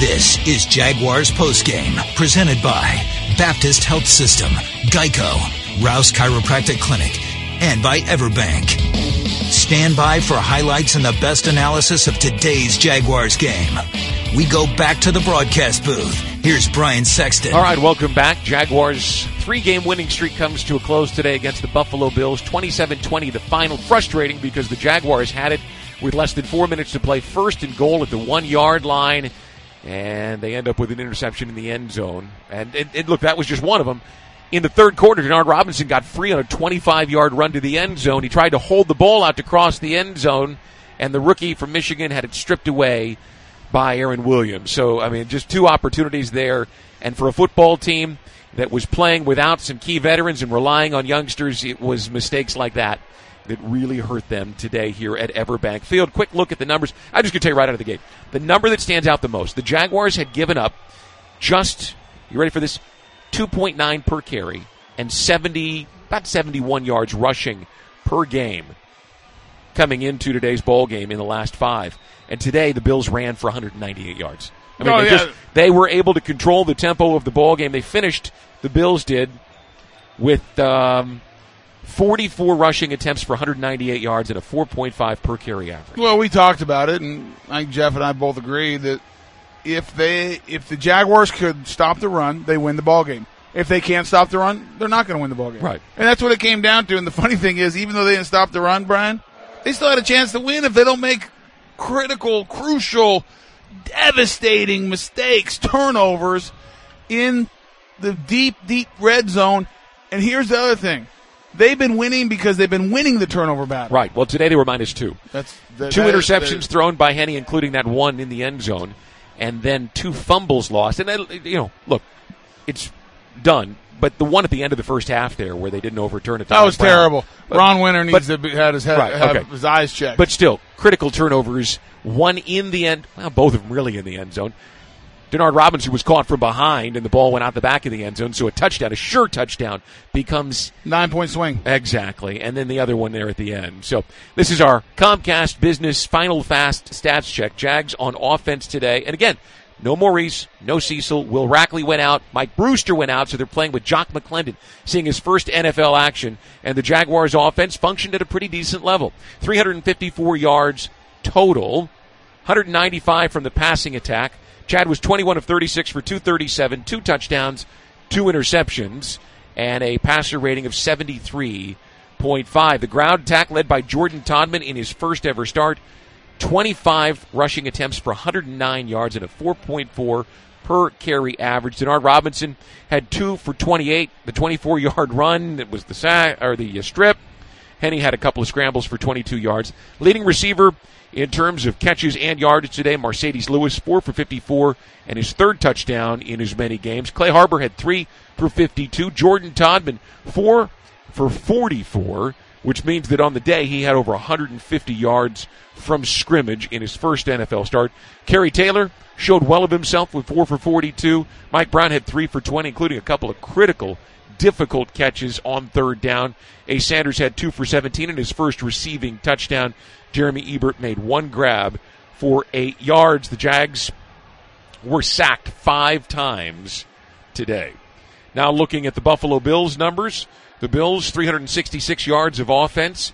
This is Jaguars Postgame, presented by Baptist Health System, Geico, Rouse Chiropractic Clinic, and by Everbank. Stand by for highlights and the best analysis of today's Jaguars game. We go back to the broadcast booth. Here's Brian Sexton. All right, welcome back. Jaguars' 3-game winning streak comes to a close today against the Buffalo Bills. 27-20, the final. Frustrating because the Jaguars had it with less than 4 minutes to play. First and goal at the 1-yard line, and they end up with an interception in the end zone. And look, that was just one of them. In the third quarter, Denard Robinson got free on a 25-yard run to the end zone. He tried to hold the ball out to cross the end zone, and the rookie from Michigan had it stripped away by Aaron Williams. So, I mean, just two opportunities there. And for a football team that was playing without some key veterans and relying on youngsters, it was mistakes like that that really hurt them today here at Everbank Field. Quick look at the numbers. I'm just going to tell you right out of the gate. The number that stands out the most, the Jaguars had given up just, you ready for this, 2.9 per carry and about 71 yards rushing per game coming into today's ball game in the last 5. And today the Bills ran for 198 yards. I mean, they were able to control the tempo of the ball game. They finished, the Bills did, with 44 rushing attempts for 198 yards and a 4.5 per carry average. Well, we talked about it, and I think Jeff and I both agree that if the Jaguars could stop the run, they win the ball game. If they can't stop the run, they're not going to win the ball game. Right. And that's what it came down to. And the funny thing is, even though they didn't stop the run, Brian, they still had a chance to win if they don't make critical, crucial, devastating mistakes, turnovers in the deep, deep red zone. And here's the other thing. They've been winning because they've been winning the turnover battle. Right. Well, today they were -2. Two interceptions thrown by Henne, including that one in the end zone, and then 2 fumbles lost. And, look, it's done. But the one at the end of the first half there where they didn't overturn it. That was terrible. Ron Winter needs to have his eyes checked. But still, critical turnovers. One in the end. Well, both of them really in the end zone. Denard Robinson was caught from behind, and the ball went out the back of the end zone. So a sure touchdown, becomes 9-point swing. Exactly. And then the other one there at the end. So this is our Comcast Business Final Fast Stats Check. Jags on offense today. And again, no Maurice, no Cecil. Will Rackley went out. Mike Brewster went out, so they're playing with Jock McClendon, seeing his first NFL action. And the Jaguars' offense functioned at a pretty decent level. 354 yards total, 195 from the passing attack. Chad was 21 of 36 for 237, 2 touchdowns, 2 interceptions, and a passer rating of 73.5. The ground attack led by Jordan Todman in his first ever start. 25 rushing attempts for 109 yards and a 4.4 per carry average. Denard Robinson had 2 for 28. The 24-yard run, that was the strip. Henne had a couple of scrambles for 22 yards. Leading receiver in terms of catches and yardage today, Mercedes Lewis, 4 for 54, and his third touchdown in as many games. Clay Harbor had 3 for 52. Jordan Todman, 4 for 44, which means that on the day he had over 150 yards from scrimmage in his first NFL start. Kerry Taylor showed well of himself with 4 for 42. Mike Brown had 3 for 20, including a couple of critical, difficult catches on third down. Ace Sanders had 2 for 17 in his first receiving touchdown. Jeremy Ebert made 1 grab for 8 yards. The Jags were sacked 5 times today. Now looking at the Buffalo Bills numbers, the Bills 366 yards of offense,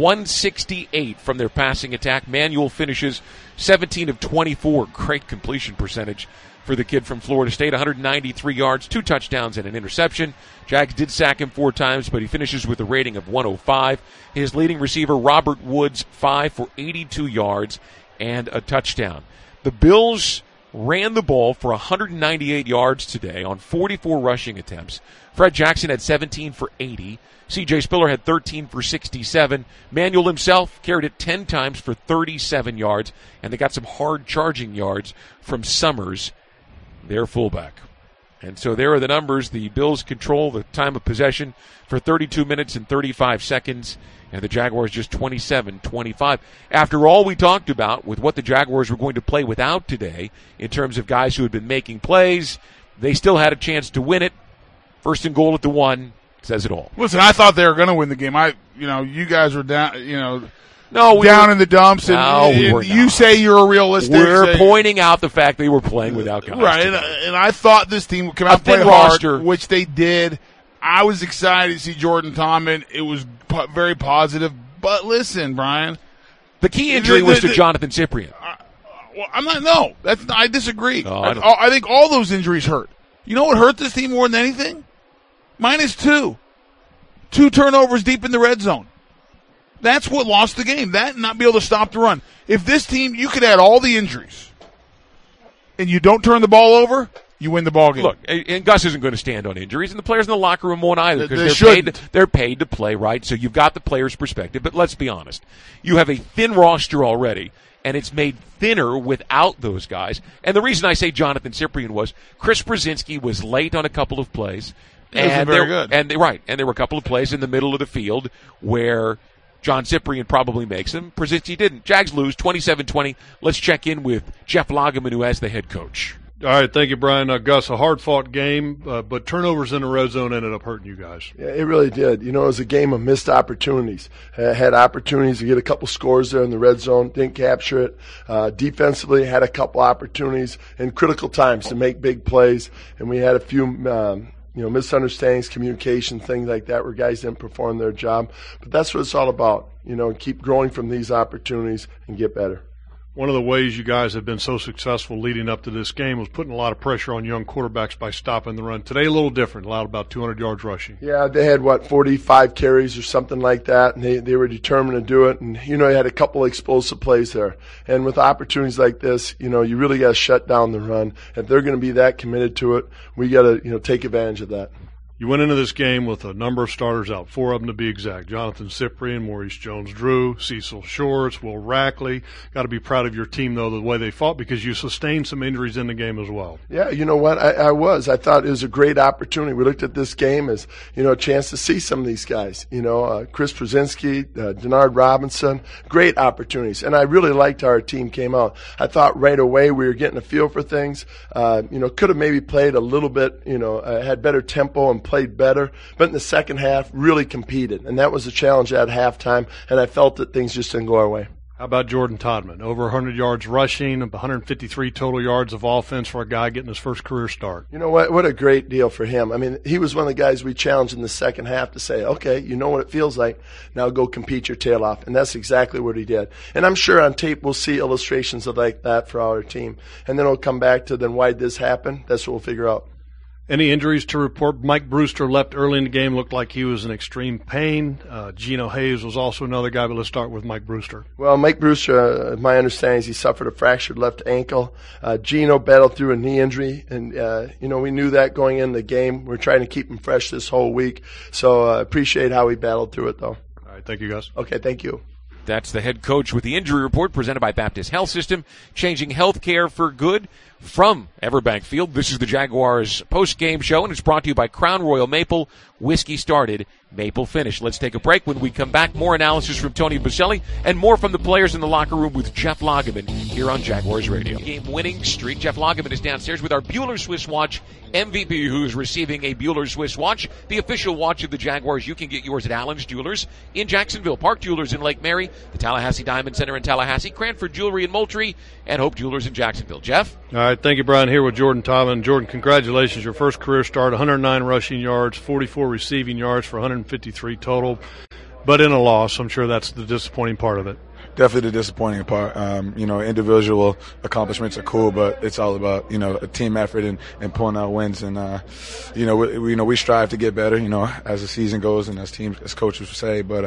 168 from their passing attack. Manuel finishes 17 of 24. Great completion percentage for the kid from Florida State. 193 yards, 2 touchdowns, and an interception. Jags did sack him 4 times, but he finishes with a rating of 105. His leading receiver, Robert Woods, 5 for 82 yards and a touchdown. The Bills ran the ball for 198 yards today on 44 rushing attempts. Fred Jackson had 17 for 80. C.J. Spiller had 13 for 67. Manuel himself carried it 10 times for 37 yards, and they got some hard charging yards from Summers, their fullback. And so there are the numbers. The Bills control the time of possession for 32 minutes and 35 seconds, and the Jaguars just 27-25. After all we talked about with what the Jaguars were going to play without today in terms of guys who had been making plays, they still had a chance to win it. First and goal at the 1 says it all. Listen, I thought they were going to win the game. You guys were down, down in the dumps. No, you say you're a realistic. We're pointing out the fact they were playing without guys. Right, and I thought this team would come out and play hard, which they did. I was excited to see Jordan Todman. It was very positive. But listen, Brian. The key injury was to Jonathan Cyprien. I disagree. No, I think all those injuries hurt. You know what hurt this team more than anything? -2. 2 turnovers deep in the red zone. That's what lost the game. That and not be able to stop the run. If this team, you could add all the injuries, and you don't turn the ball over, you win the ball game. Look, and Gus isn't going to stand on injuries, and the players in the locker room won't either because they're paid to play, right? So you've got the player's perspective. But let's be honest. You have a thin roster already, and it's made thinner without those guys. And the reason I say Jonathan Cyprien was Chris Brzezinski was late on a couple of plays. And very good. And there were a couple of plays in the middle of the field where John Cyprien probably makes them. Brzezinski didn't. Jags lose 27-20. Let's check in with Jeff Lageman, who has the head coach. All right, thank you, Brian. Gus, a hard-fought game, but turnovers in the red zone ended up hurting you guys. Yeah, it really did. You know, it was a game of missed opportunities. Had opportunities to get a couple scores there in the red zone, didn't capture it. Defensively, had a couple opportunities in critical times to make big plays, and we had a few misunderstandings, communication, things like that where guys didn't perform their job. But that's what it's all about, keep growing from these opportunities and get better. One of the ways you guys have been so successful leading up to this game was putting a lot of pressure on young quarterbacks by stopping the run. Today, a little different, allowed about 200 yards rushing. Yeah, they had, 45 carries or something like that, and they were determined to do it. And, you had a couple of explosive plays there. And with opportunities like this, you really got to shut down the run. If they're going to be that committed to it, we got to, take advantage of that. You went into this game with a number of starters out, 4 of them to be exact. Jonathan Cyprien, Maurice Jones-Drew, Cecil Shorts, Will Rackley. Got to be proud of your team, though, the way they fought because you sustained some injuries in the game as well. Yeah, you know what? I thought it was a great opportunity. We looked at this game as, a chance to see some of these guys. Chris Brzezinski, Denard Robinson, great opportunities. And I really liked how our team came out. I thought right away we were getting a feel for things. Could have maybe played a little bit, had better tempo and played better, but in the second half really competed, and that was a challenge at halftime, and I felt that things just didn't go our way. How about Jordan Todman? Over 100 yards rushing, 153 total yards of offense for a guy getting his first career start. You know what a great deal for him. I mean, he was one of the guys we challenged in the second half to say, okay, you know what it feels like, now go compete your tail off, and that's exactly what he did. And I'm sure on tape we'll see illustrations of like that for our team, and then we'll come back to then why did this happen? That's what we'll figure out. Any injuries to report? Mike Brewster left early in the game, looked like he was in extreme pain. Geno Hayes was also another guy, but let's start with Mike Brewster. Well, Mike Brewster, my understanding is he suffered a fractured left ankle. Geno battled through a knee injury, and, we knew that going into the game. We're trying to keep him fresh this whole week, so I appreciate how he battled through it, though. All right, thank you, guys. Okay, thank you. That's the head coach with the injury report presented by Baptist Health System, changing health care for good from Everbank Field. This is the Jaguars post-game show, and it's brought to you by Crown Royal Maple. Whiskey started, maple finished. Let's take a break. When we come back, more analysis from Tony Boselli and more from the players in the locker room with Jeff Lageman here on Jaguars Radio. Game-winning streak. Jeff Lageman is downstairs with our Bueller Swiss Watch MVP, who's receiving a Bueller Swiss Watch, the official watch of the Jaguars. You can get yours at Allen's Jewelers in Jacksonville, Park Jewelers in Lake Mary, the Tallahassee Diamond Center in Tallahassee, Cranford Jewelry in Moultrie, and Hope Jewelers in Jacksonville. Jeff? All right, thank you, Brian. Here with Jordan Todman. Jordan, congratulations. Your first career start, 109 rushing yards, 44 receiving yards for 153 total, but in a loss. I'm sure that's the disappointing part of it. Definitely the disappointing part. Individual accomplishments are cool, but it's all about, a team effort and pulling out wins. And, we strive to get better, as the season goes and as teams, as coaches say. But,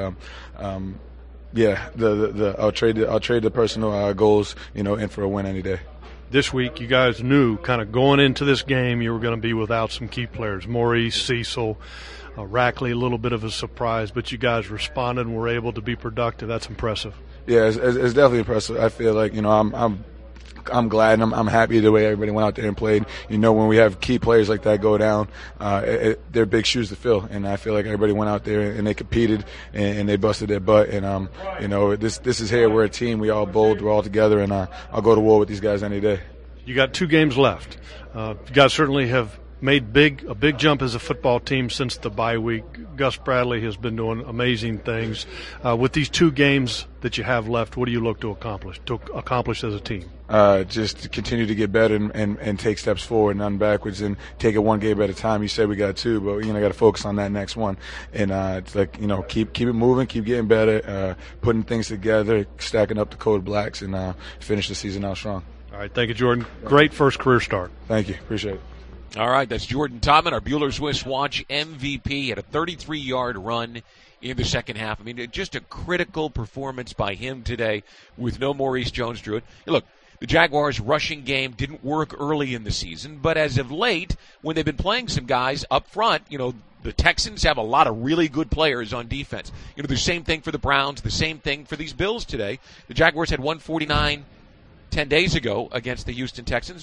I'll trade the personal goals, in for a win any day. This week, you guys knew kind of going into this game you were going to be without some key players. Maurice, Cecil, Rackley, a little bit of a surprise, but you guys responded and were able to be productive. That's impressive. Yeah, it's definitely impressive. I feel like, I'm glad and I'm happy the way everybody went out there and played. When we have key players like that go down, they're big shoes to fill. And I feel like everybody went out there and they competed and they busted their butt. And, this is here. We're a team. We all bold. We're all together. And I'll go to war with these guys any day. You got 2 games left. You guys certainly have made a big jump as a football team since the bye week. Gus Bradley has been doing amazing things. With these 2 games that you have left, what do you look to accomplish as a team? Just to continue to get better and take steps forward, none backwards, and take it one game at a time. You said we got 2, but got to focus on that next one. And it's like keep it moving, keep getting better, putting things together, stacking up the Code Blacks, and finish the season out strong. All right, thank you, Jordan. Great first career start. Thank you, appreciate it. All right, that's Jordan Todman, our Bueller Swiss Watch MVP. Had a 33-yard run in the second half. I mean, just a critical performance by him today with no Maurice Jones-Drew. Look, the Jaguars' rushing game didn't work early in the season, but as of late, when they've been playing some guys up front, the Texans have a lot of really good players on defense. The same thing for the Browns, the same thing for these Bills today. The Jaguars had 149 10 days ago against the Houston Texans,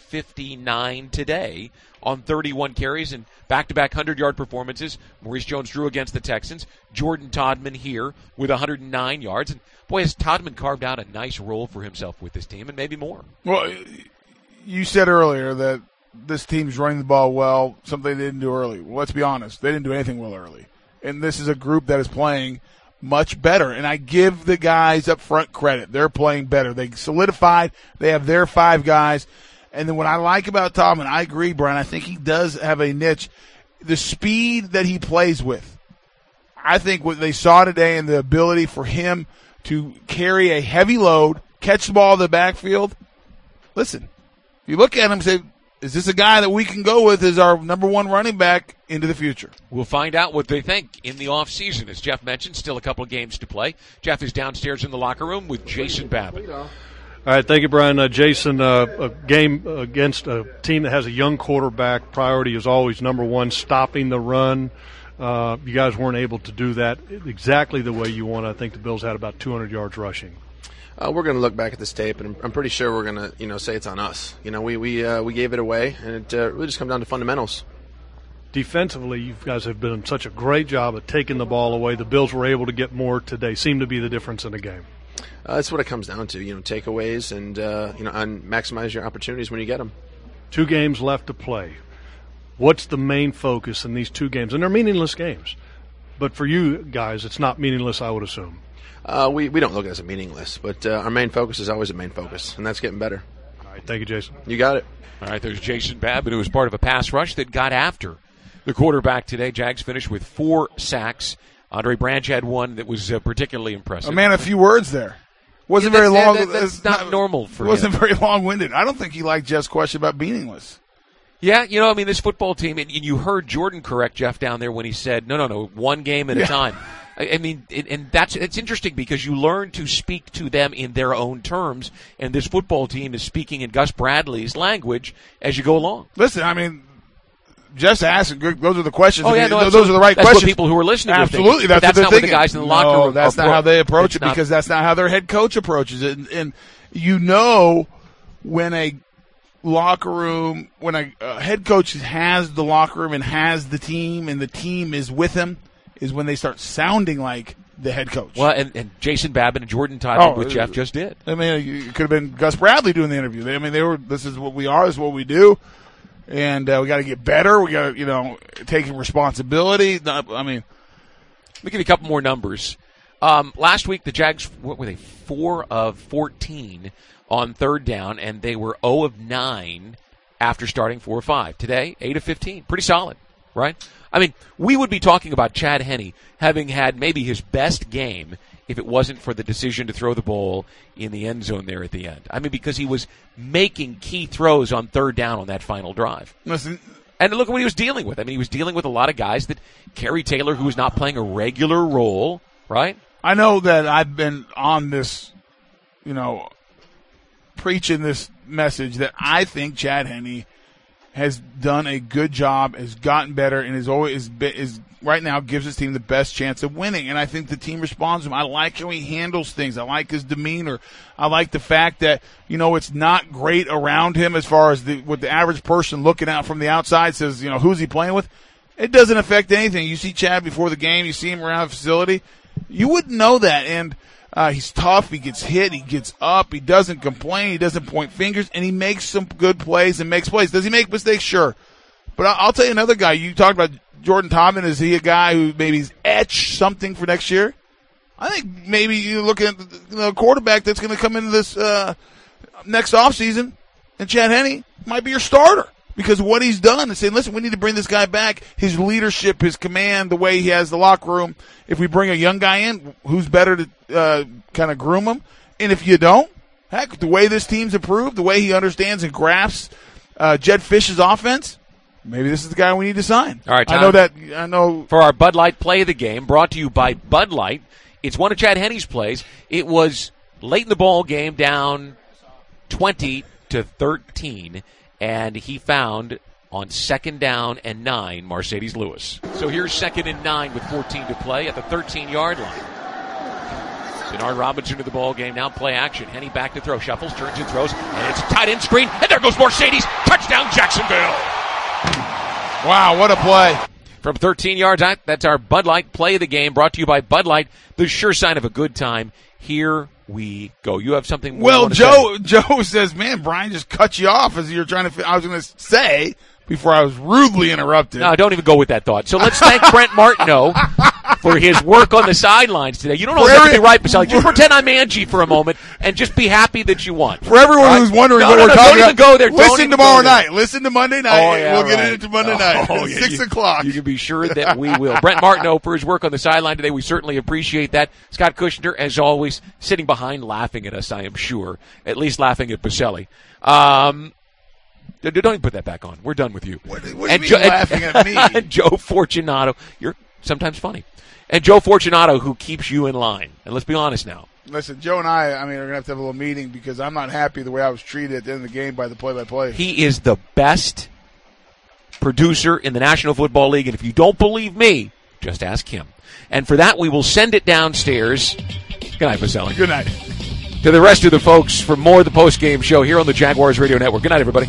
159 today on 31 carries and back-to-back 100-yard performances. Maurice Jones-Drew against the Texans. Jordan Todman here with 109 yards. And, boy, has Todman carved out a nice role for himself with this team and maybe more. Well, you said earlier that this team's running the ball well, something they didn't do early. Well, let's be honest. They didn't do anything well early. And this is a group that is playing much better, and I give the guys up front credit. They're playing better. They solidified. They have their 5 guys. And then what I like about Tom, and I agree, Brian, I think he does have a niche, the speed that he plays with. I think what they saw today and the ability for him to carry a heavy load, catch the ball in the backfield. Listen, you look at him and say, is this a guy that we can go with as our number 1 running back into the future? We'll find out what they think in the offseason. As Jeff mentioned, still a couple of games to play. Jeff is downstairs in the locker room with Jason Babbitt. All right, thank you, Brian. Jason, a game against a team that has a young quarterback, priority is always number 1, stopping the run. You guys weren't able to do that exactly the way you want. I think the Bills had about 200 yards rushing. We're going to look back at this tape, and I'm pretty sure we're going to, say it's on us. We gave it away, and it really just comes down to fundamentals. Defensively, you guys have done such a great job of taking the ball away. The Bills were able to get more today. Seemed to be the difference in the game. That's what it comes down to, takeaways and and maximize your opportunities when you get them. 2 games left to play. What's the main focus in these 2 games? And they're meaningless games, but for you guys, it's not meaningless, I would assume. We don't look at it as meaningless, but our main focus is always a main focus, and that's getting better. All right, thank you, Jason. You got it. All right, there's Jason Babbitt, who was part of a pass rush that got after the quarterback today. Jags finished with 4 sacks. Andre Branch had one that was particularly impressive. A man, a few words there. Wasn't very long. That's not normal for him. Wasn't very long-winded. I don't think he liked Jeff's question about meaningless. Yeah, this football team, and you heard Jordan correct Jeff down there when he said, no, 1 game at a time. I mean, and it's interesting because you learn to speak to them in their own terms, and this football team is speaking in Gus Bradley's language as you go along. Listen, I mean, just ask. Those are the questions. Oh, yeah, those are the right that's questions. What people who are listening absolutely. That's what not they're what the guys in the locker room. That's not how they approach it because that's not how their head coach approaches it. And when a locker room, when a head coach has the locker room and has the team, and the team is with him, is when they start sounding like the head coach. Well, and Jason Babbitt and Jordan Todman with Jeff just did. I mean, it could have been Gus Bradley doing the interview. I mean, they were. This is what we are. This is what we do. And we got to get better. We got to, taking responsibility. I mean, let me give you a couple more numbers. Last week, the Jags, what were they, 4 of 14 on 3rd down, and they were 0 of 9 after starting 4 or 5. Today, 8 of 15. Pretty solid, right? I mean, we would be talking about Chad Henne having had maybe his best game if it wasn't for the decision to throw the ball in the end zone there at the end. I mean, because he was making key throws on 3rd down on that final drive. Listen, and look at what he was dealing with. I mean, he was dealing with a lot of guys that Kerry Taylor, who was not playing a regular role, right? I know that I've been on this, preaching this message that I think Chad Henne has done a good job, has gotten better, and is right now gives his team the best chance of winning. And I think the team responds to him. I like how he handles things. I like his demeanor. I like the fact that, it's not great around him as far as what the average person looking out from the outside says, who's he playing with? It doesn't affect anything. You see Chad before the game. You see him around the facility. You wouldn't know that. And he's tough. He gets hit. He gets up. He doesn't complain. He doesn't point fingers. And he makes some good plays and makes plays. Does he make mistakes? Sure. But I'll tell you another guy. You talked about Jordan Todman. Is he a guy who maybe's etched something for next year? I think maybe you're looking at the quarterback that's going to come into this next offseason, and Chad Henne might be your starter because of what he's done and saying, listen, we need to bring this guy back. His leadership, his command, the way he has the locker room. If we bring a young guy in, who's better to kind of groom him? And if you don't, heck, the way this team's improved, the way he understands and grasps Jed Fish's offense, maybe this is the guy we need to sign. All right, Tom, I know. For our Bud Light play of the game, brought to you by Bud Light. It's one of Chad Henne's plays. It was late in the ball game, down 20-13, and he found on 2nd down and 9 Mercedes Lewis. So here's 2nd and 9 with 14 to play at the 13-yard line. Denard Robinson to the ball game. Now play action. Henne back to throw. Shuffles, turns and throws. And it's a tight end screen. And there goes Mercedes. Touchdown, Jacksonville. Wow, what a play. From 13 yards out, that's our Bud Light play of the game, brought to you by Bud Light, the sure sign of a good time. Here we go. You have something more Well, Joe says, man, Brian just cut you off as you're trying to – I was going to say before I was rudely interrupted. No, don't even go with that thought. So let's thank Brent Martineau for his work on the sidelines today. You don't always have to be right, Basile. Just pretend I'm Angie for a moment and just be happy that you won. For everyone who's wondering what we're talking about, go there. Listen tomorrow night. Listen to Monday night. Oh, yeah, we'll get into Monday night at 6 o'clock. You can be sure that we will. Brent Martineau for his work on the sideline today. We certainly appreciate that. Scott Kushner, as always, sitting behind laughing at us, I am sure. At least laughing at Basile. Don't even put that back on. We're done with you. What do you mean laughing at me? And Joe Fortunato. You're sometimes funny. And Joe Fortunato, who keeps you in line. And let's be honest now. Listen, Joe and I are going to have a little meeting because I'm not happy the way I was treated at the end of the game by the play-by-play. He is the best producer in the National Football League. And if you don't believe me, just ask him. And for that, we will send it downstairs. Good night, Basile. Good night. To the rest of the folks for more of the post-game show here on the Jaguars Radio Network. Good night, everybody.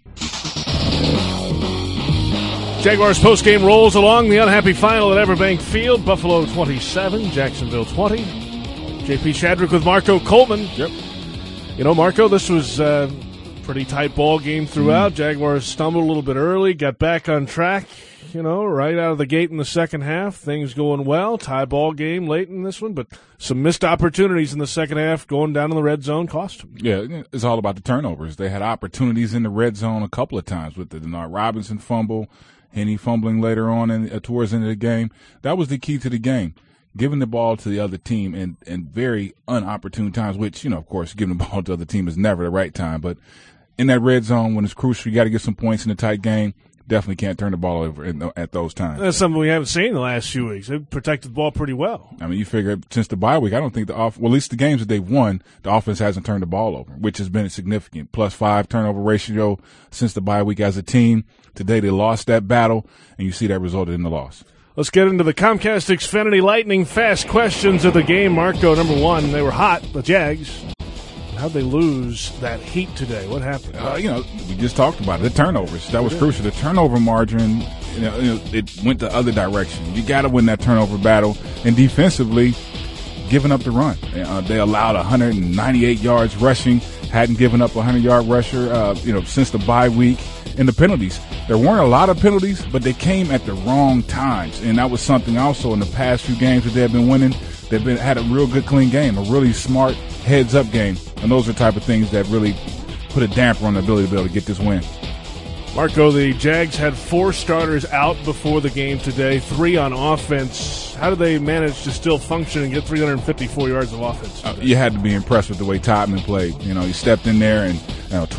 Jaguars postgame rolls along. The unhappy final at Everbank Field. Buffalo 27, Jacksonville 20. J.P. Shadrick with Marco Coleman. Yep. You know, Marco, this was a pretty tight ball game throughout. Jaguars stumbled a little bit early, got back on track, you know, right out of the gate in the second half. Things going well. Tie ball game late in this one, but some missed opportunities in the second half going down in the red zone cost them. Yeah, it's all about the turnovers. They had opportunities in the red zone a couple of times with the Denard Robinson fumble, Henne fumbling later on towards the end of the game. That was the key to the game, giving the ball to the other team in very unopportune times, which, you know, of course, giving the ball to the other team is never the right time. But in that red zone, when it's crucial, you got to get some points in a tight game. Definitely can't turn the ball over at those times. That's something we haven't seen in the last few weeks. They've protected the ball pretty well. I mean, you figure since the bye week, I don't think well, at least the games that they've won, the offense hasn't turned the ball over, which has been significant. +5 turnover ratio since the bye week as a team. Today they lost that battle, and you see that resulted in the loss. Let's get into the Comcast Xfinity Lightning Fast questions of the game. Marco, number one, they were hot, the Jags. How'd they lose that heat today? What happened? You know, we just talked about it. The turnovers. That was crucial. The turnover margin, you know, it went the other direction. You got to win that turnover battle. And defensively, giving up the run. They allowed 198 yards rushing. Hadn't given up a 100-yard rusher, since the bye week. And the penalties. There weren't a lot of penalties, but they came at the wrong times. And that was something also in the past few games that they've been winning. They've had a real good, clean game, a really smart heads-up game. And those are the type of things that really put a damper on the ability to be able to get this win. Marco, the Jags had 4 starters out before the game today, 3 on offense. How did they manage to still function and get 354 yards of offense? You had to be impressed with the way Todman played. You know, he stepped in there and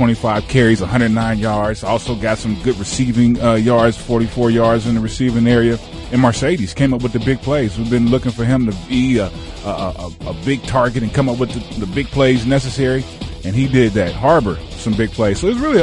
25 carries, 109 yards. Also got some good receiving yards, 44 yards in the receiving area. And Mercedes came up with the big plays. We've been looking for him to be a big target and come up with the big plays necessary, and he did that. Harbor, some big plays. So it was really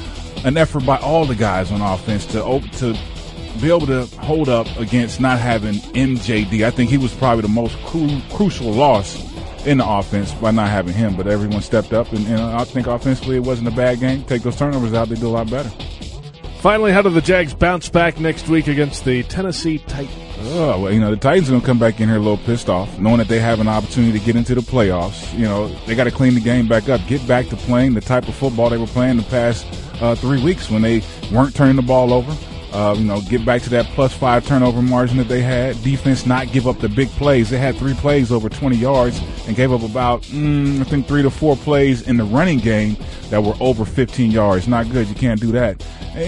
an effort by all the guys on offense to be able to hold up against not having MJD. I think he was probably the most crucial loss in the offense by not having him, but everyone stepped up, and I think offensively it wasn't a bad game. Take those turnovers out, they do a lot better. Finally, how do the Jags bounce back next week against the Tennessee Titans? Oh, well, the Titans are going to come back in here a little pissed off, knowing that they have an opportunity to get into the playoffs. You know, they got to clean the game back up, get back to playing the type of football they were playing the past 3 weeks when they weren't turning the ball over, Get back to that +5 turnover margin that they had. Defense not give up the big plays. They had 3 plays over 20 yards and gave up about, 3 to 4 plays in the running game that were over 15 yards. Not good. You can't do that.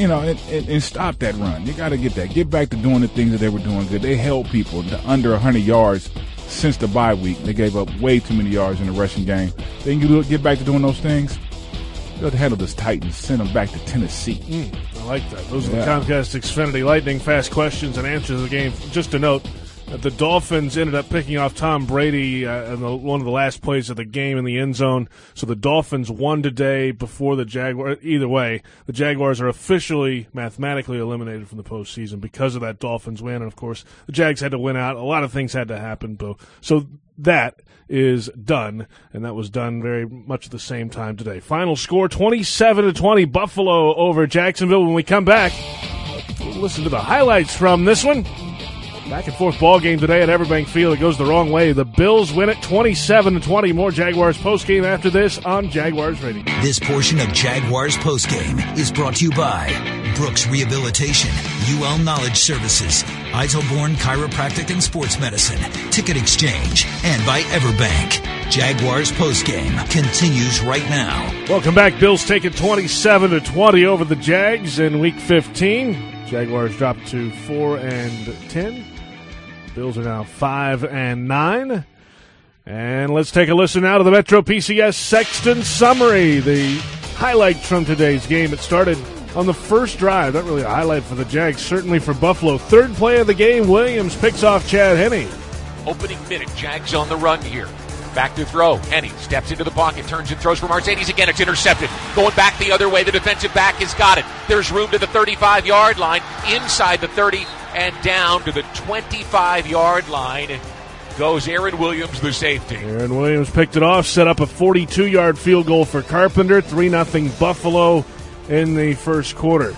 And stop that run. You got to get that. Get back to doing the things that they were doing good. They held people to under 100 yards since the bye week. They gave up way too many yards in the rushing game. Then you get back to doing those things. You have to handle this Titans. Send them back to Tennessee. I like that. Those are the Comcast Xfinity Lightning Fast questions and answers of the game. Just to note, the Dolphins ended up picking off Tom Brady in one of the last plays of the game in the end zone. So the Dolphins won today before the Jaguars. Either way, the Jaguars are officially mathematically eliminated from the postseason because of that Dolphins win. And, of course, the Jags had to win out. A lot of things had to happen. So that is done, and that was done very much at the same time today. Final score, 27-20, Buffalo over Jacksonville. When we come back, we'll listen to the highlights from this one. Back and forth ball game today at Everbank Field. It goes the wrong way. The Bills win it 27-20. More Jaguars postgame after this on Jaguars Radio. This portion of Jaguars postgame is brought to you by Brooks Rehabilitation, UL Knowledge Services, Eiselborn Chiropractic and Sports Medicine, Ticket Exchange, and by Everbank. Jaguars postgame continues right now. Welcome back. Bills take it 27-20 over the Jags in Week 15. Jaguars dropped to 4-10. Bills are now 5-9. And let's take a listen now to the Metro PCS Sexton Summary, the highlights from today's game. It started on the first drive. Not really a highlight for the Jags, certainly for Buffalo. Third play of the game, Williams picks off Chad Henne. Opening minute, Jags on the run here. Back to throw. Henne steps into the pocket, turns and throws for Marcedes again. It's intercepted. Going back the other way. The defensive back has got it. There's room to the 35-yard line, inside the 30, and down to the 25-yard line goes Aaron Williams, the safety. Aaron Williams picked it off, set up a 42-yard field goal for Carpenter. 3-0 Buffalo in the first quarter.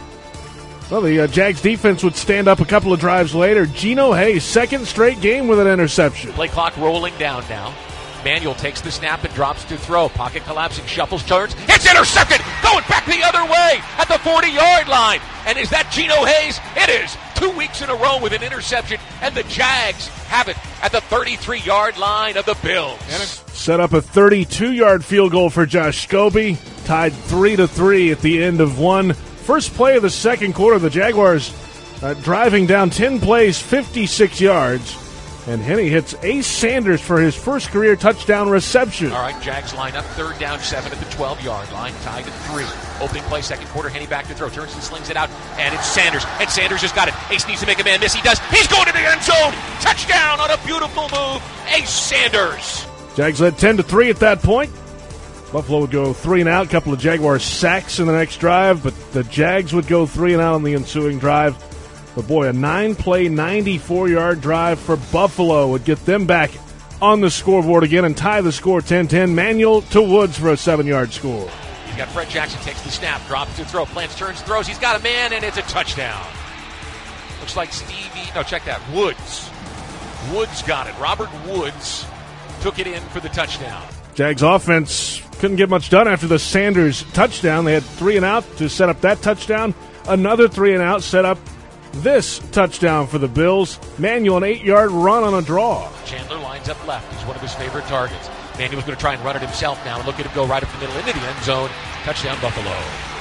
Well, the Jags defense would stand up a couple of drives later. Geno Hayes, second straight game with an interception. Play clock rolling down now. Manuel takes the snap and drops to throw. Pocket collapsing, shuffles, turns. It's intercepted! Going back the other way at the 40-yard line. And is that Geno Hayes? It is. 2 weeks in a row with an interception, and the Jags have it at the 33-yard line of the Bills. Set up a 32-yard field goal for Josh Scobie. Tied 3-3 at the end of one. First play of the second quarter, the Jaguars driving down 10 plays, 56 yards. And Henne hits Ace Sanders for his first career touchdown reception. All right, Jags line up, 3rd down, 7 at the 12-yard line, tied at 3. Opening play, second quarter, Henne back to throw, turns and slings it out, and it's Sanders. And Sanders has got it. Ace needs to make a man miss. He does. He's going to the end zone. Touchdown on a beautiful move. Ace Sanders. Jags led 10-3 at that point. Buffalo would go 3 and out. A couple of Jaguars sacks in the next drive, but the Jags would go 3 and out on the ensuing drive. But boy, a 9-play, 94-yard drive for Buffalo would get them back on the scoreboard again and tie the score 10-10. Manuel to Woods for a 7-yard score. He's got Fred Jackson, takes the snap, drops to throw, plants, turns, throws. He's got a man, and it's a touchdown. Looks like check that. Woods got it. Robert Woods took it in for the touchdown. Jags offense couldn't get much done after the Sanders touchdown. They had 3 and out to set up that touchdown. Another 3 and out set up this touchdown for the Bills. Manuel, an 8-yard run on a draw. Chandler lines up left. He's one of his favorite targets. Manuel's going to try and run it himself now and look at him go right up the middle into the end zone. Touchdown, Buffalo.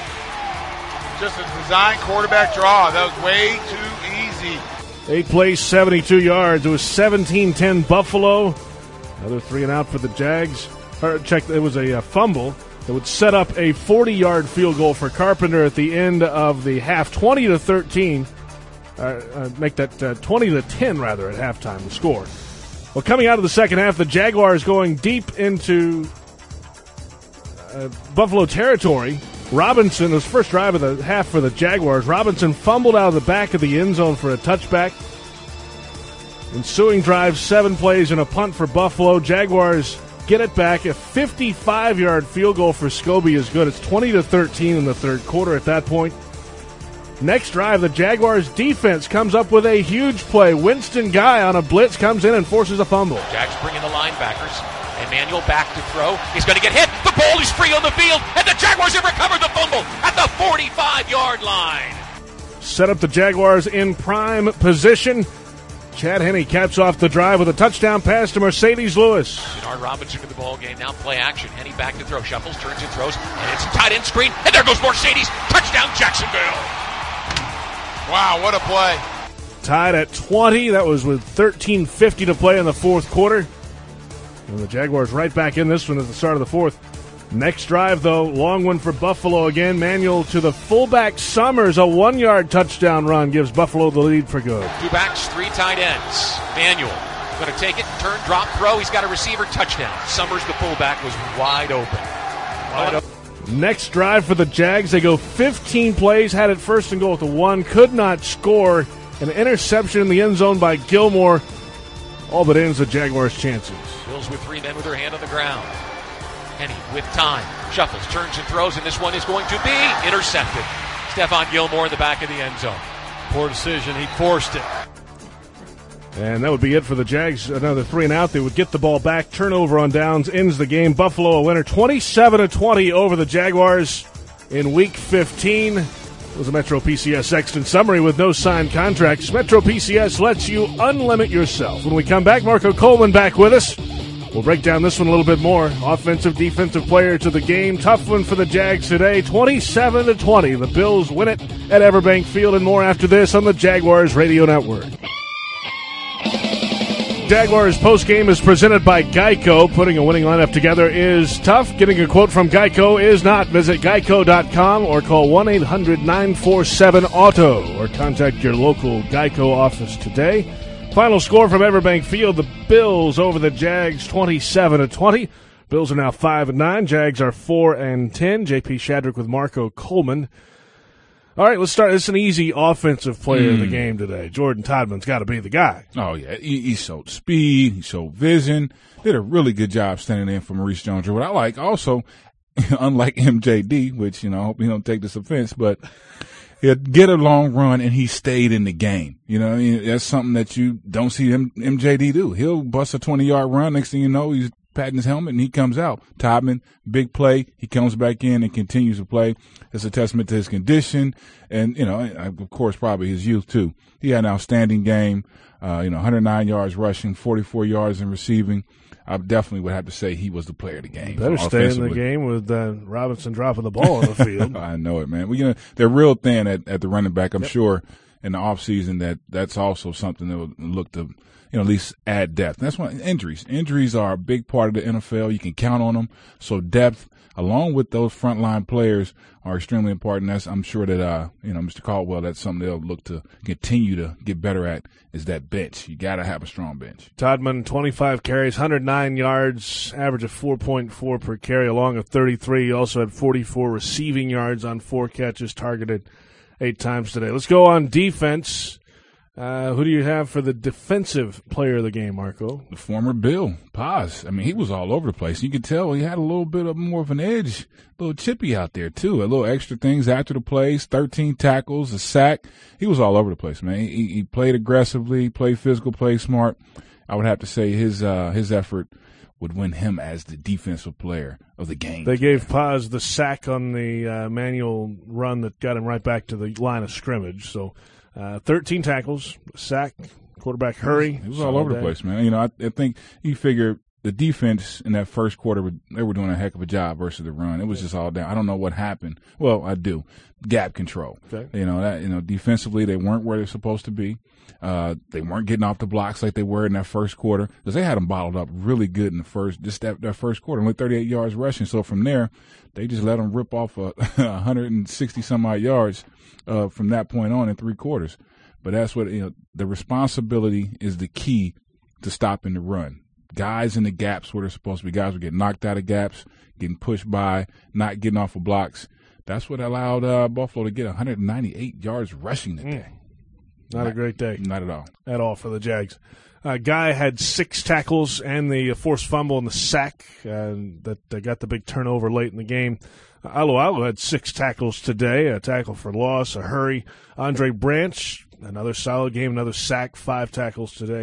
Just a design quarterback draw. That was way too easy. 8 plays, 72 yards. It was 17-10 Buffalo. Another 3 and out for the Jags. It was a fumble that would set up a 40-yard field goal for Carpenter at the end of the half, 20-13. Make that 20-10 rather at halftime. The score. Well, coming out of the second half, the Jaguars going deep into Buffalo territory. Robinson, his first drive of the half for the Jaguars. Robinson fumbled out of the back of the end zone for a touchback. Ensuing drive, 7 plays and a punt for Buffalo. Jaguars get it back. A 55-yard field goal for Scobie is good. It's 20-13 in the third quarter at that point. Next drive, the Jaguars defense comes up with a huge play. Winston Guy on a blitz comes in and forces a fumble. Jags bring in the linebackers. Emmanuel back to throw. He's going to get hit. The ball is free on the field, and the Jaguars have recovered the fumble at the 45-yard line. set up the Jaguars in prime position. Chad Henne caps off the drive with a touchdown pass to Mercedes Lewis. Denard Robinson to the ball game. Now play action. Henne back to throw. Shuffles, turns and throws. And it's a tight end screen. And there goes Mercedes. Touchdown, Jacksonville. Wow, what a play. Tied at 20. That was with 13:50 to play in the fourth quarter. And the Jaguars right back in this one at the start of the fourth. Next drive, though, long one for Buffalo again. Manuel to the fullback Summers. A 1-yard touchdown run gives Buffalo the lead for good. 2 backs, 3 tight ends. Manuel going to take it, turn, drop, throw. He's got a receiver, touchdown. Summers, the fullback, was wide open. Next drive for the Jags. They go 15 plays, had it first and goal at the 1. Could not score. An interception in the end zone by Gilmore. All but ends the Jaguars' chances. Bills with 3 men with their hand on the ground. Henne with time. Shuffles, turns and throws, and this one is going to be intercepted. Stephon Gilmore in the back of the end zone. Poor decision. He forced it. And that would be it for the Jags. Another 3 and out. They would get the ball back. Turnover on downs ends the game. Buffalo a winner 27-20 over the Jaguars in Week 15. It was a Metro PCS Sexton summary with no signed contracts. Metro PCS lets you unlimit yourself. When we come back, Marco Coleman back with us. We'll break down this one a little bit more. Offensive, defensive player to the game. Tough one for the Jags today, 27-20. The Bills win it at Everbank Field, and more after this on the Jaguars Radio Network. Jaguars postgame is presented by Geico. Putting a winning lineup together is tough. Getting a quote from Geico is not. Visit geico.com or call 1-800-947-AUTO or contact your local Geico office today. Final score from Everbank Field, the Bills over the Jags 27-20. Bills are now 5-9. Jags are 4-10. JP Shadrick with Marco Coleman. All right, let's start. It's an easy offensive player of the game today. Jordan Todman's got to be the guy. Oh, yeah. He showed speed. He showed vision. Did a really good job standing in for Maurice Jones-Drew. What I like also, unlike MJD, which, I hope you don't take this offense, but he'll get a long run and he stayed in the game. That's something that you don't see MJD do. He'll bust a 20-yard run. Next thing you know, he's patting his helmet and he comes out. Todman, big play. He comes back in and continues to play. It's a testament to his condition and, of course, probably his youth too. He had an outstanding game, 109 yards rushing, 44 yards in receiving. I definitely would have to say he was the player of the game. Better stay in the game with Robinson dropping the ball on the field. I know it, man. They're real thin at the running back. I'm sure in the offseason that's also something that would look to at least add depth. That's why injuries. Injuries are a big part of the NFL. You can count on them. So depth, along with those frontline players, are extremely important. I'm sure that Mr. Caldwell, that's something they'll look to continue to get better at, is that bench. You got to have a strong bench. Todman, 25 carries, 109 yards, average of 4.4 per carry, along with 33. He also had 44 receiving yards on 4 catches, targeted 8 times today. Let's go on defense. Who do you have for the defensive player of the game, Marco? The former Bill, Paz. He was all over the place. You could tell he had a little bit more of an edge, a little chippy out there, too. A little extra things after the plays, 13 tackles, a sack. He was all over the place, man. He played aggressively, played physical, played smart. I would have to say his effort would win him as the defensive player of the game. They gave Paz the sack on the manual run that got him right back to the line of scrimmage, so 13 tackles, sack, quarterback hurry. It was all over the place, man. I think you figure the defense in that first quarter, they were doing a heck of a job versus the run. It was just all down. I don't know what happened. Well, I do. Gap control. Okay. Defensively, they weren't where they're supposed to be. They weren't getting off the blocks like they were in that first quarter because they had them bottled up really good in the first first quarter, only 38 yards rushing. So from there, they just let them rip off 160 some odd yards from that point on in 3 quarters. But that's what the responsibility is the key to stopping the run. Guys in the gaps where they're supposed to be. Guys were getting knocked out of gaps, getting pushed by, not getting off of blocks. That's what allowed Buffalo to get 198 yards rushing today. Not a great day. Not at all. At all for the Jags. Guy had 6 tackles and the forced fumble and the sack that got the big turnover late in the game. Alualu had 6 tackles today, a tackle for loss, a hurry. Andre Branch, another solid game, another sack, 5 tackles today.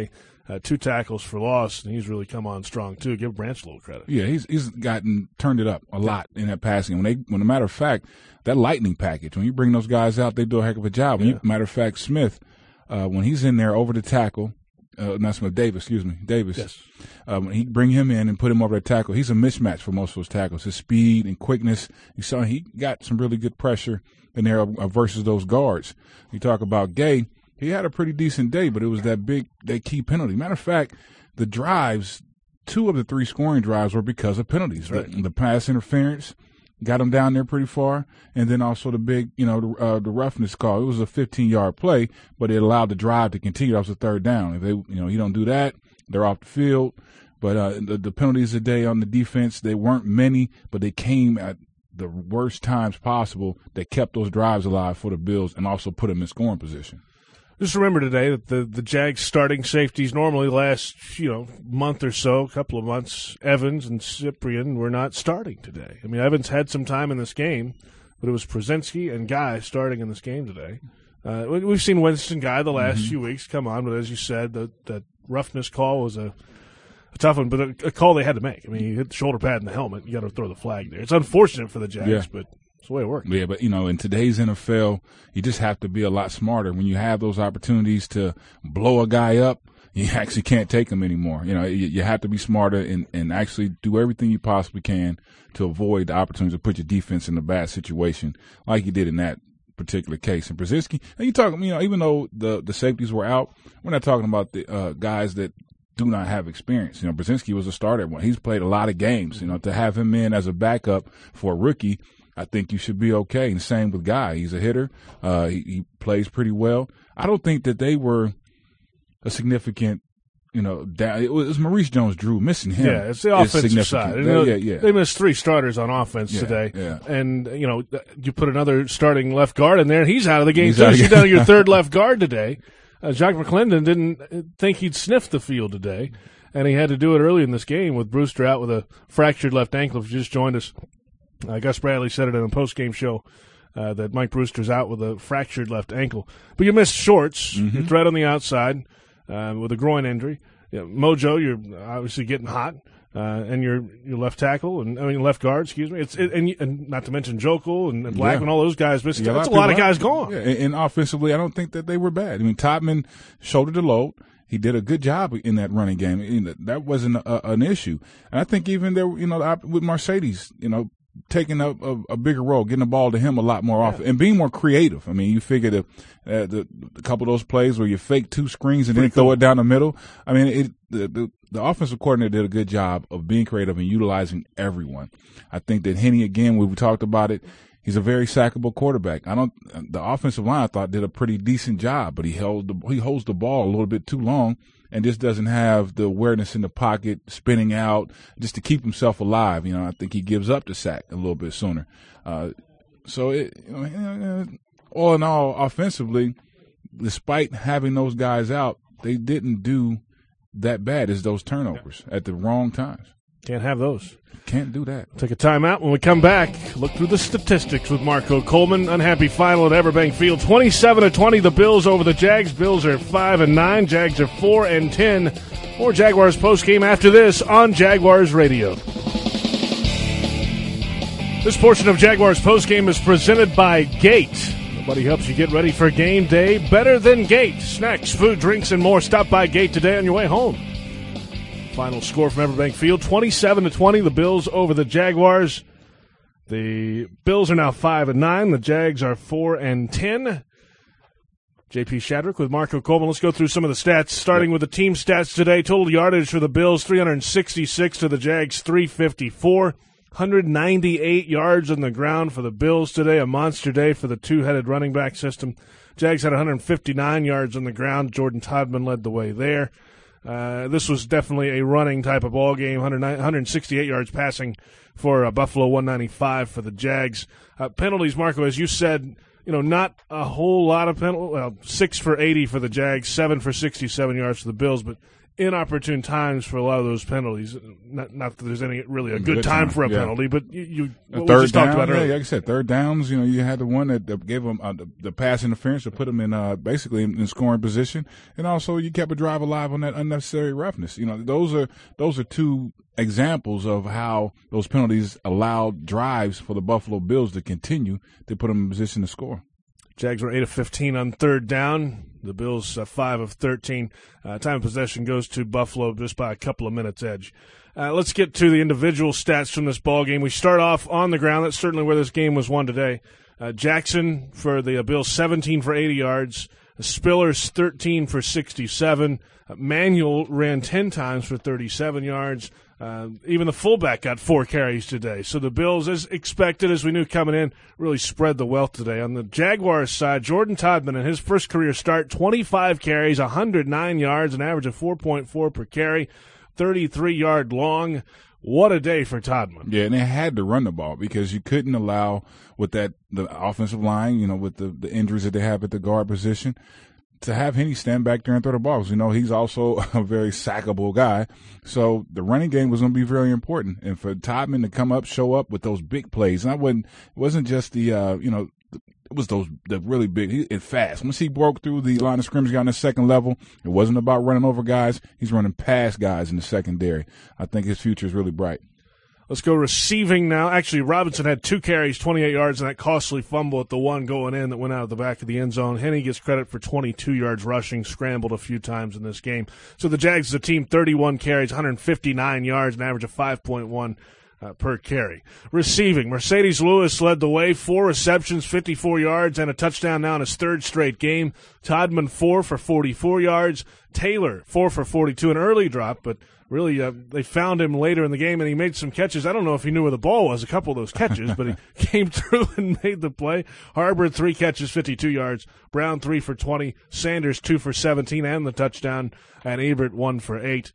2 tackles for loss, and he's really come on strong too. Give Branch a little credit. Yeah, he's turned it up a lot in that passing. When a matter of fact, that lightning package, when you bring those guys out, they do a heck of a job. Matter of fact, Smith, when he's in there over the tackle, not Smith, Davis. Yes. When he bring him in and put him over the tackle, he's a mismatch for most of those tackles. His speed and quickness. You saw he got some really good pressure in there versus those guards. You talk about Gay. He had a pretty decent day, but it was that key penalty. Matter of fact, the drives, 2 of the 3 scoring drives were because of penalties. Right. The pass interference got him down there pretty far, and then also the big, the roughness call. It was a 15-yard play, but it allowed the drive to continue. That was a 3rd down. If you don't do that, they're off the field. But the penalties today on the defense, they weren't many, but they came at the worst times possible. They kept those drives alive for the Bills and also put them in scoring position. Just remember today that the Jags starting safeties normally last, month or so, couple of months. Evans and Cyprien were not starting today. I mean, Evans had some time in this game, but it was Przenski and Guy starting in this game today. We've seen Winston Guy the last few weeks come on, but as you said, that roughness call was a tough one, but a call they had to make. I mean, you hit the shoulder pad in the helmet, you got to throw the flag there. It's unfortunate for the Jags, but it's the way it works. Yeah, but, in today's NFL, you just have to be a lot smarter. When you have those opportunities to blow a guy up, you actually can't take him anymore. You have to be smarter and actually do everything you possibly can to avoid the opportunity to put your defense in a bad situation like you did in that particular case. And Przenski, and you talk, even though the safeties were out, we're not talking about the guys that do not have experience. Brzezinski was a starter. He's played a lot of games. To have him in as a backup for a rookie, I think you should be okay. And same with Guy. He's a hitter. He plays pretty well. I don't think that they were a significant, it was Maurice Jones-Drew. Missing him. Yeah, it's the offensive side. They missed 3 starters on offense today. Yeah. And, you put another starting left guard in there, and he's out of the game, too. You're down to your 3rd left guard today. Jacques McClendon didn't think he'd sniff the field today, and he had to do it early in this game with Brewster out with a fractured left ankle. If you just joined us, Gus Bradley said it in a post-game show that Mike Brewster's out with a fractured left ankle. But you missed Shorts, your threat on the outside with a groin injury. Mojo, you're obviously getting hot. And your left tackle left guard, excuse me. And not to mention Jokel and Blackman, all those guys missing. That's a lot of guys gone. Yeah, and offensively, I don't think that they were bad. Todman shouldered the load. He did a good job in that running game. That wasn't an issue. And I think even there, with Mercedes, taking a bigger role, getting the ball to him a lot more often, and being more creative. You figure the couple of those plays where you fake 2 screens and then throw it down the middle. The offensive coordinator did a good job of being creative and utilizing everyone. I think that Henne, again, we talked about it, he's a very sackable quarterback. The offensive line, I thought, did a pretty decent job, but he holds the ball a little bit too long and just doesn't have the awareness in the pocket, spinning out, just to keep himself alive. I think he gives up the sack a little bit sooner. All in all, offensively, despite having those guys out, they didn't do that bad as those turnovers at the wrong times. Can't have those. Can't do that. Take a timeout. When we come back, look through the statistics with Marco Coleman. Unhappy final at Everbank Field. 27-20, the Bills over the Jags. Bills are 5-9. Jags are 4-10. More Jaguars postgame after this on Jaguars Radio. This portion of Jaguars postgame is presented by Gate. Nobody helps you get ready for game day better than Gate. Snacks, food, drinks, and more. Stop by Gate today on your way home. Final score from Everbank Field, 27-20, the Bills over the Jaguars. The Bills are now 5-9. The Jags are 4-10. J.P. Shadrick with Marco Coleman. Let's go through some of the stats, starting with the team stats today. Total yardage for the Bills, 366 to the Jags, 354. 198 yards on the ground for the Bills today, a monster day for the two-headed running back system. Jags had 159 yards on the ground. Jordan Todman led the way there. This was definitely a running type of ball game. 168 yards passing for Buffalo, 195 for the Jags. Penalties, Marco, as you said, not a whole lot of penalties. Well, 6 for 80 for the Jags, 7 for 67 yards for the Bills, but inopportune times for a lot of those penalties. Not that there's any really a good time for a penalty, but you what we just talked about earlier. Like I said, third downs. You had the one that gave them the pass interference to put them in basically in scoring position, and also you kept a drive alive on that unnecessary roughness. Those are two examples of how those penalties allowed drives for the Buffalo Bills to continue to put them in position to score. Jags were 8 of 15 on third down. The Bills 5 of 13. Time of possession goes to Buffalo just by a couple of minutes edge. Let's get to the individual stats from this ball game. We start off on the ground. That's certainly where this game was won today. Jackson for the Bills, 17 for 80 yards. Spillers, 13 for 67. Manuel ran 10 times for 37 yards. Even the fullback got 4 carries today. So the Bills, as expected, as we knew coming in, really spread the wealth today. On the Jaguars side, Jordan Todman in his first career start, 25 carries, 109 yards, an average of 4.4 per carry, 33-yard long. What a day for Todman. Yeah, and they had to run the ball because you couldn't allow with the offensive line, with the injuries that they have at the guard position, to have Henne stand back there and throw the ball. He's also a very sackable guy. So the running game was going to be very important. And for Todman to show up with those big plays, and it wasn't just it was the really big and fast. Once he broke through the line of scrimmage, got on the second level, it wasn't about running over guys. He's running past guys in the secondary. I think his future is really bright. Let's go receiving now. Actually, Robinson had 2 carries, 28 yards, and that costly fumble at the one going in that went out of the back of the end zone. Henne gets credit for 22 yards rushing, scrambled a few times in this game. So the Jags, the team, 31 carries, 159 yards, an average of 5.1 per carry. Receiving, Mercedes Lewis led the way, 4 receptions, 54 yards, and a touchdown now in his third straight game. Todman, 4 for 44 yards. Taylor, 4 for 42, an early drop, but really, they found him later in the game, and he made some catches. I don't know if he knew where the ball was, a couple of those catches, but he came through and made the play. Harbor, 3 catches, 52 yards. Brown, 3 for 20. Sanders, 2 for 17, and the touchdown. And Ebert, 1 for 8.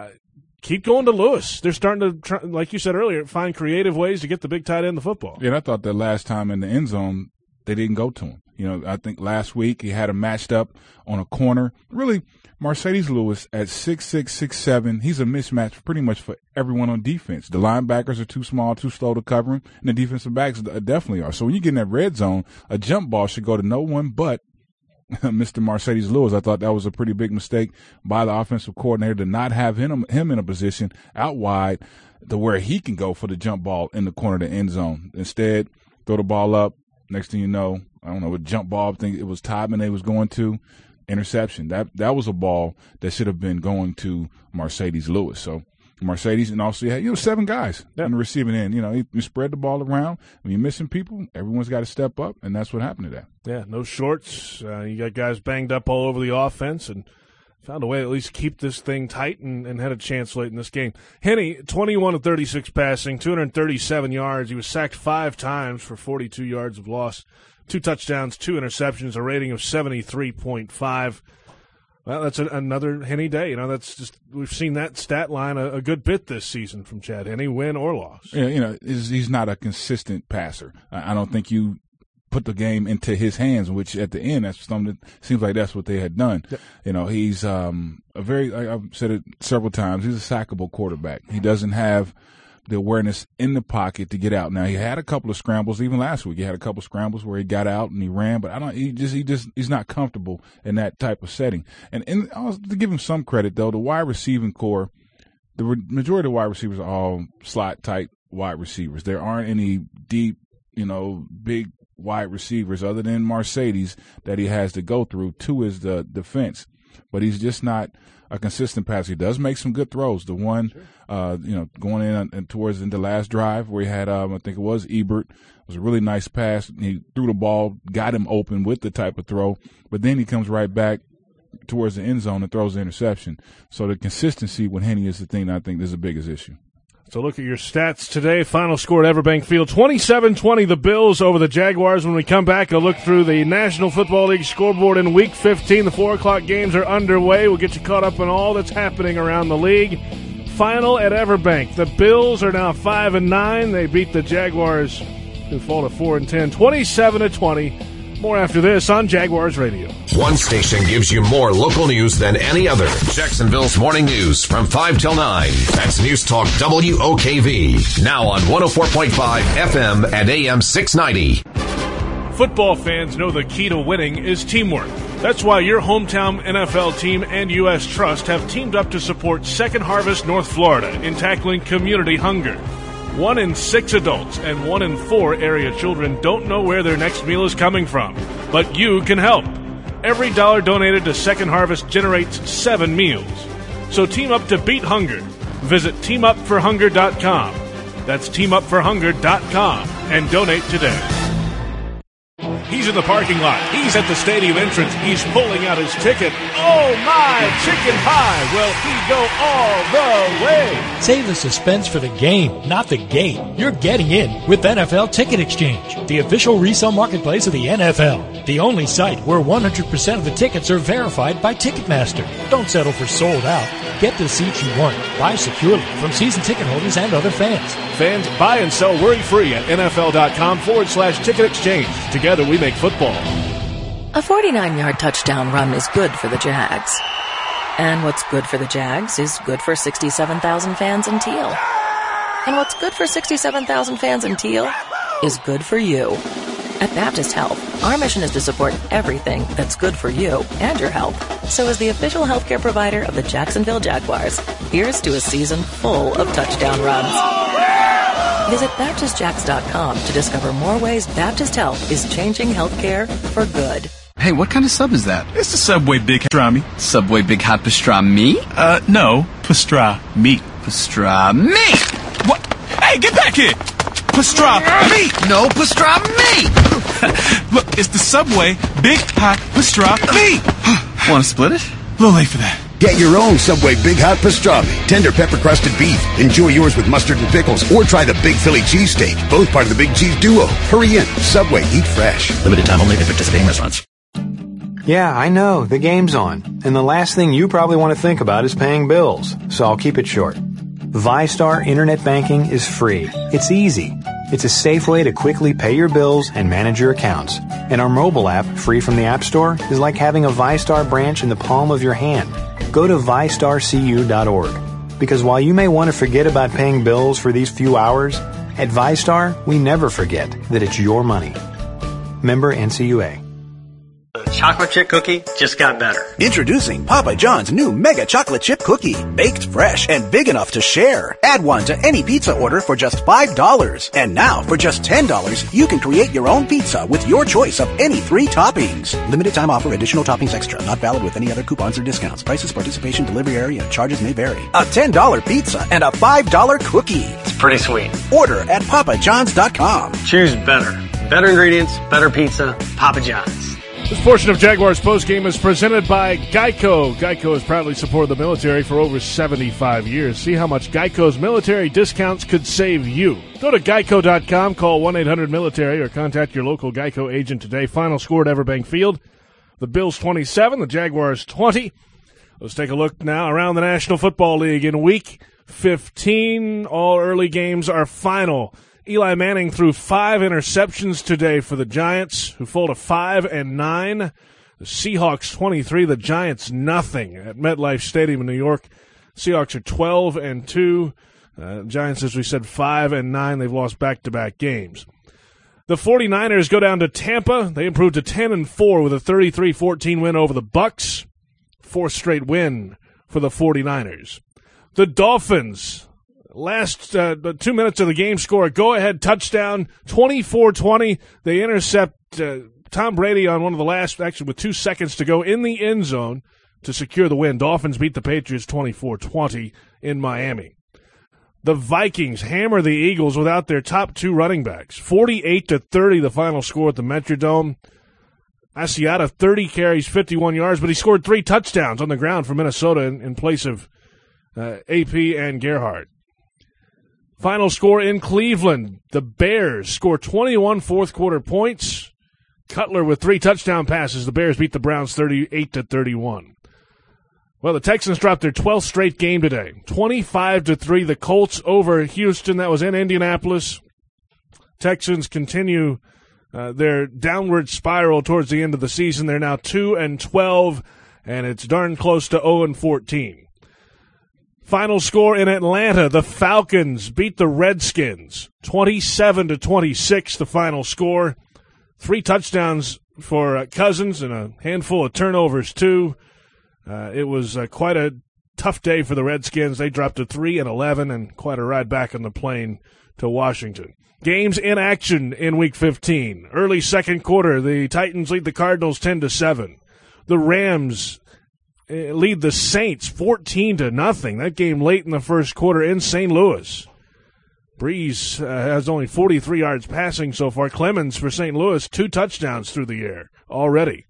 Keep going to Lewis. They're starting to, like you said earlier, find creative ways to get the big tight end the football. Yeah, and I thought that last time in the end zone, they didn't go to him. I think last week he had him matched up on a corner. Really, Mercedes Lewis at 6'6", 6'7", he's a mismatch pretty much for everyone on defense. The linebackers are too small, too slow to cover him, and the defensive backs definitely are. So when you get in that red zone, a jump ball should go to no one but Mr. Mercedes Lewis. I thought that was a pretty big mistake by the offensive coordinator to not have him in a position out wide to where he can go for the jump ball in the corner of the end zone. Instead, throw the ball up. Next thing you know, I don't know, a jump ball. I think it was Todman they was going to. Interception. That was a ball that should have been going to Mercedes Lewis. So Mercedes, and also you had 7 guys on the receiving end. You spread the ball around. When you're missing people, everyone's got to step up, and that's what happened today. Yeah, no shorts. You got guys banged up all over the offense, and found a way to at least keep this thing tight and had a chance late in this game. Henne, 21 of 36 passing, 237 yards. He was sacked 5 times for 42 yards of loss. 2 touchdowns, 2 interceptions, a rating of 73.5. Well, that's another Henne day. That's just, we've seen that stat line a good bit this season from Chad Henne, win or loss. Yeah, he's not a consistent passer. I don't think you put the game into his hands, which at the end, that's something that seems like that's what they had done. Yep. He's a very, I've said it several times, he's a sackable quarterback. He doesn't have the awareness in the pocket to get out. Now, he had a couple of scrambles even last week. He had a couple of scrambles where he got out and he ran, but he's not comfortable in that type of setting. And to give him some credit, though, the wide receiving core, the majority of the wide receivers are all slot type wide receivers. There aren't any deep, big wide receivers other than Mercedes that he has to go through to his defense. But he's just not a consistent passer. He does make some good throws. The one, going in and towards the last drive where he had, I think it was Ebert. It was a really nice pass. He threw the ball, got him open with the type of throw, but then he comes right back towards the end zone and throws the interception. So the consistency with Henne is the thing that I think is the biggest issue. So look at your stats today. Final score at Everbank Field, 27-20, the Bills over the Jaguars. When we come back, a look through the National Football League scoreboard in Week 15. The 4 o'clock games are underway. We'll get you caught up on all that's happening around the league. Final at Everbank. The Bills are now 5-9. They beat the Jaguars, who fall to 4-10, 27-20. More after this on Jaguars Radio. One station gives you more local news than any other. Jacksonville's Morning News from 5 till 9. That's News Talk WOKV. Now on 104.5 FM and AM 690. Football fans know the key to winning is teamwork. That's why your hometown NFL team and U.S. Trust have teamed up to support Second Harvest North Florida in tackling community hunger. 1 in 6 adults and 1 in 4 area children don't know where their next meal is coming from, but you can help. Every dollar donated to Second Harvest generates 7 meals. So team up to beat hunger. Visit teamupforhunger.com. That's teamupforhunger.com and donate today. He's in the parking lot. He's at the stadium entrance. He's pulling out his ticket. Oh, my chicken pie. Will he go all the way? Save the suspense for the game, not the gate. You're getting in with NFL Ticket Exchange, the official resale marketplace of the NFL. The only site where 100% of the tickets are verified by Ticketmaster. Don't settle for sold out. Get the seats you want. Buy securely from season ticket holders and other fans. Fans buy and sell worry-free at NFL.com/ticket exchange. Together we make football. A 49-yard touchdown run is good for the Jags. And what's good for the Jags is good for 67,000 fans in teal. And what's good for 67,000 fans in teal is good for you. At Baptist Health, our mission is to support everything that's good for you and your health. So as the official healthcare provider of the Jacksonville Jaguars, here's to a season full of touchdown runs. Visit BaptistJax.com to discover more ways Baptist Health is changing healthcare for good. Hey, what kind of sub is that? It's the Subway Big Pastrami. Subway Big Hot Pastrami? No, pastrami. Pastrami! What? Hey, get back here! Pastrami! No, pastrami! Look, it's the Subway Big Hot Pastrami. Want to split it? A little late for that. Get your own Subway Big Hot Pastrami. Tender pepper-crusted beef. Enjoy yours with mustard and pickles. Or try the Big Philly Cheesesteak. Both part of the Big Cheese Duo. Hurry in. Subway. Eat fresh. Limited time only at participating restaurants. Yeah, I know. The game's on. And the last thing you probably want to think about is paying bills. So I'll keep it short. VyStar Internet Banking is free. It's easy. It's a safe way to quickly pay your bills and manage your accounts. And our mobile app, free from the App Store, is like having a VyStar branch in the palm of your hand. Go to VyStarCU.org. Because while you may want to forget about paying bills for these few hours, at VyStar, we never forget that it's your money. Member NCUA. The chocolate chip cookie just got better. Introducing Papa John's new Mega Chocolate Chip Cookie. Baked fresh and big enough to share. Add one to any pizza order for just $5. And now, for just $10, you can create your own pizza with your choice of any 3 toppings. Limited time offer, additional toppings extra. Not valid with any other coupons or discounts. Prices, participation, delivery area, and charges may vary. A $10 pizza and a $5 cookie. It's pretty sweet. Order at papajohns.com. Choose better. Better ingredients, better pizza, Papa John's. This portion of Jaguars Postgame is presented by Geico. Geico has proudly supported the military for over 75 years. See how much Geico's military discounts could save you. Go to geico.com, call 1-800-MILITARY, or contact your local Geico agent today. Final score at Everbank Field. The Bills 27, the Jaguars 20. Let's take a look now around the National Football League. In Week 15, all early games are final. Eli Manning threw 5 interceptions today for the Giants, who fall to 5-9. The Seahawks 23, the Giants nothing at MetLife Stadium in New York. Seahawks are 12-2. Giants, as we said, 5-9. They've lost back-to-back games. The 49ers go down to Tampa. They improved to 10-4 with a 33-14 win over the Bucks. 4th straight win for the 49ers. The Dolphins, last 2 minutes of the game, score a go-ahead touchdown, 24-20. They intercept Tom Brady on one of the last, actually with 2 seconds to go, in the end zone to secure the win. Dolphins beat the Patriots 24-20 in Miami. The Vikings hammer the Eagles without their top 2 running backs. 48-30 the final score at the Metrodome. Asiata, 30 carries, 51 yards, but he scored 3 touchdowns on the ground for Minnesota in place of AP and Gerhardt. Final score in Cleveland. The Bears score 21 fourth-quarter points. Cutler with 3 touchdown passes. The Bears beat the Browns 38-31. Well, the Texans dropped their 12th straight game today. 25-3, the Colts over Houston. That was in Indianapolis. Texans continue their downward spiral towards the end of the season. They're now 2-12, and it's darn close to 0-14. Final score in Atlanta, the Falcons beat the Redskins 27-26, the final score. 3 touchdowns for Cousins and a handful of turnovers, too. It was quite a tough day for the Redskins. They dropped to 3-11 and quite a ride back on the plane to Washington. Games in action in Week 15. Early second quarter, the Titans lead the Cardinals 10-7. The Rams lead the Saints 14-0. That game late in the first quarter in St. Louis. Breeze has only 43 yards passing so far. Clemens for St. Louis, 2 touchdowns through the air already.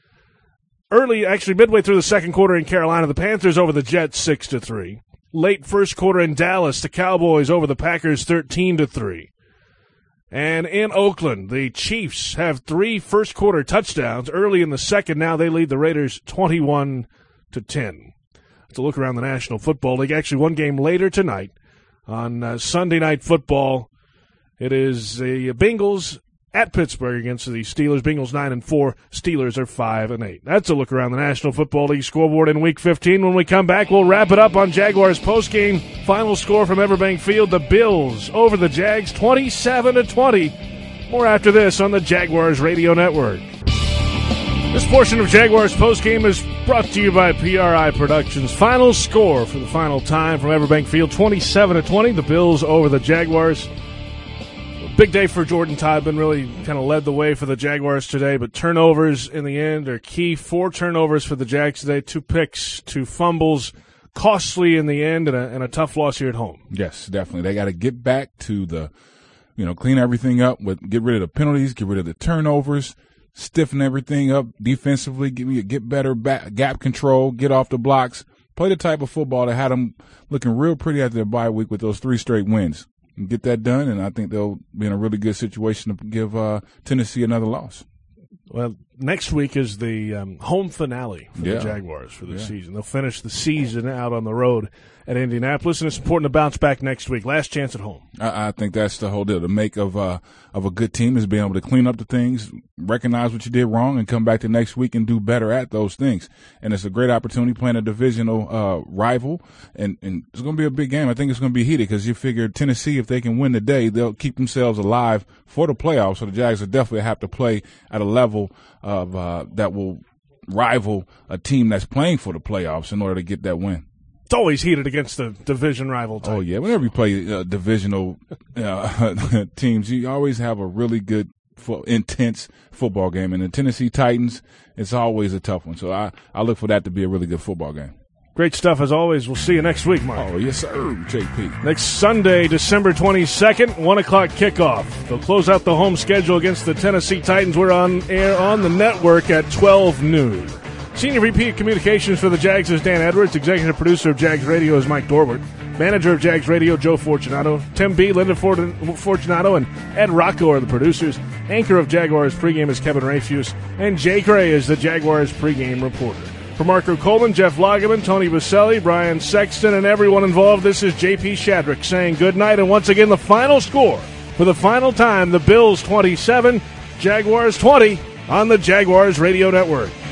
Midway through the second quarter in Carolina, the Panthers over the Jets 6-3. Late first quarter in Dallas, the Cowboys over the Packers 13-3. And in Oakland, the Chiefs have 3 first quarter touchdowns. Early in the second, now they lead the Raiders 21-10. Let's look around the National Football League. Actually, one game later tonight on Sunday Night Football. It is the Bengals at Pittsburgh against the Steelers. Bengals 9-4. Steelers are 5-8. That's a look around the National Football League scoreboard in Week 15. When we come back, we'll wrap it up on Jaguars postgame. Final score from Everbank Field: the Bills over the Jags 27-20. More after this on the Jaguars Radio Network. This portion of Jaguars postgame is brought to you by PRI Productions. Final score for the final time from Everbank Field: 27-20. The Bills over the Jaguars. Big day for Jordan Todman, really kind of led the way for the Jaguars today, but turnovers in the end are key. 4 turnovers for the Jags today, 2 picks, 2 fumbles, costly in the end, and a tough loss here at home. Yes, definitely. They got to get back to the, clean everything up, get rid of the penalties, get rid of the turnovers, stiffen everything up defensively, get better gap control, get off the blocks, play the type of football that had them looking real pretty after their bye week with those 3 straight wins. Get that done, and I think they'll be in a really good situation to give Tennessee another loss. Well, next week is the home finale for the Jaguars for the season. They'll finish the season out on the road at Indianapolis, and it's important to bounce back next week. Last chance at home. I think that's the whole deal. The make of a good team is being able to clean up the things, recognize what you did wrong, and come back to next week and do better at those things. And it's a great opportunity playing a divisional rival, and it's going to be a big game. I think it's going to be heated because you figure Tennessee, if they can win today, they'll keep themselves alive for the playoffs. So the Jags will definitely have to play at a level of that will rival a team that's playing for the playoffs in order to get that win. It's always heated against the division rival type. Oh, yeah. Whenever you play divisional teams, you always have a really good, intense football game. And the Tennessee Titans, it's always a tough one. So I look for that to be a really good football game. Great stuff as always. We'll see you next week, Mark. Oh, yes, sir, JP. Next Sunday, December 22nd, 1 o'clock kickoff. They'll close out the home schedule against the Tennessee Titans. We're on air on the network at 12 noon. Senior VP of Communications for the Jags is Dan Edwards. Executive producer of Jags Radio is Mike Dorwart. Manager of Jags Radio, Joe Fortunato. Tim B., Linda Fortunato, and Ed Rocco are the producers. Anchor of Jaguars pregame is Kevin Rayfuse. And Jake Ray is the Jaguars pregame reporter. For Marco Coleman, Jeff Lageman, Tony Baselli, Brian Sexton, and everyone involved, this is J.P. Shadrick saying good night. And once again, the final score for the final time, the Bills 27, Jaguars 20 on the Jaguars Radio Network.